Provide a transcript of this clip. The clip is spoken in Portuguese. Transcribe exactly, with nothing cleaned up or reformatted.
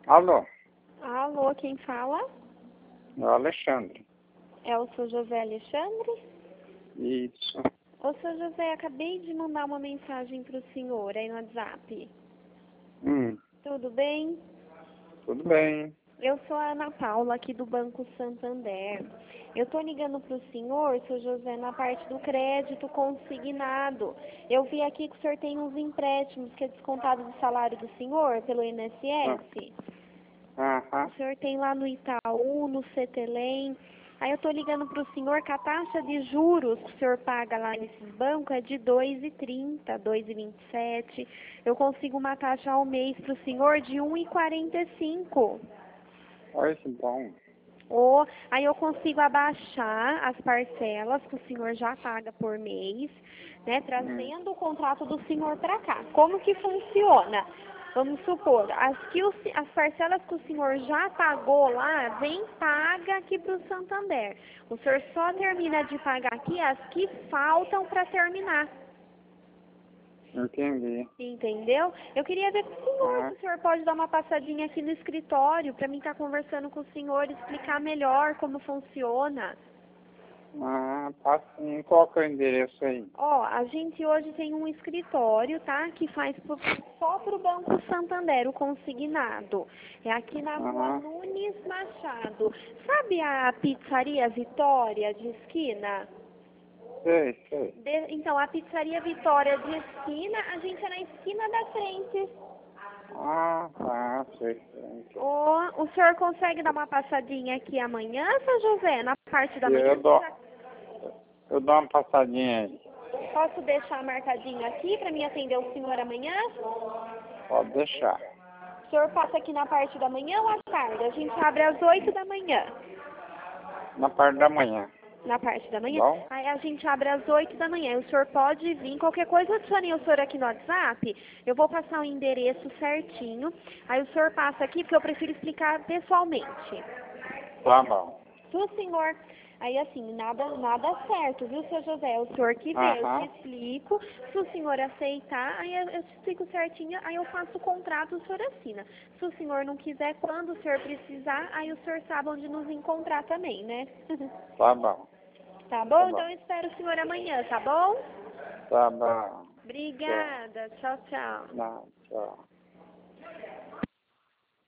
Alô, Alô, quem fala? é o Alexandre. É o seu José Alexandre? Isso. Ô, seu José, acabei de mandar uma mensagem para o senhor aí no WhatsApp. Hum, Tudo bem? tudo bem. Eu sou a Ana Paula, aqui do Banco Santander. Eu estou ligando para o senhor, seu José, na parte do crédito consignado. Eu vi aqui que o senhor tem uns empréstimos que é descontado do salário do senhor pelo I N S S. Aham. O senhor tem lá no Itaú, no Cetelem. Aí eu estou ligando para o senhor que a taxa de juros que o senhor paga lá nesses bancos é de dois vírgula trinta, dois vírgula vinte e sete. Eu consigo uma taxa ao mês para o senhor de um vírgula quarenta e cinco. Olha que bom. Ou aí eu consigo abaixar as parcelas que o senhor já paga por mês, né, trazendo o contrato do senhor para cá. Como que funciona? Vamos supor, as, que o, as parcelas que o senhor já pagou lá, vem paga aqui para o Santander. O senhor só termina de pagar aqui as que faltam para terminar. Entendi. Entendeu? Eu queria ver com o senhor, Ah, se o senhor pode dar uma passadinha aqui no escritório para mim estar conversando com o senhor, explicar melhor como funciona. ah, passa em qual que é o endereço aí? Ó, a gente hoje tem um escritório, tá? Que faz pro, só para o Banco Santander, o consignado. É aqui na rua Aham. Nunes Machado. Sabe a pizzaria Vitória de esquina? Sei, sei. De- então, a pizzaria Vitória de esquina, a gente é na esquina da frente. Ah, tá, sei, sei. Ô, o senhor consegue dar uma passadinha aqui amanhã, seu José? Na parte da E manhã? eu dou, eu dou uma passadinha aí. Posso deixar marcadinho aqui para me atender o senhor amanhã? Pode deixar. O senhor passa aqui na parte da manhã ou à tarde? A gente abre às oito da manhã. Na parte da manhã. Na parte da manhã? Bom? Aí a gente abre às oito da manhã. O senhor pode vir. Qualquer coisa, adicione o senhor aqui no WhatsApp. Eu vou passar o endereço certinho. Aí o senhor passa aqui, porque eu prefiro explicar pessoalmente. Tá bom. Se o senhor... Aí, assim, nada, nada certo, viu, seu José? O senhor que vê, eu Aham. te explico. Se o senhor aceitar, aí eu, eu te explico certinho, aí eu faço o contrato, o senhor assina. Se o senhor não quiser, quando o senhor precisar, aí o senhor sabe onde nos encontrar também, né? Tá bom. Tá Tá bom? bom. Então eu espero o senhor amanhã, tá bom? Tá bom. Tchau. Obrigada. Tchau, tchau. Não, tchau.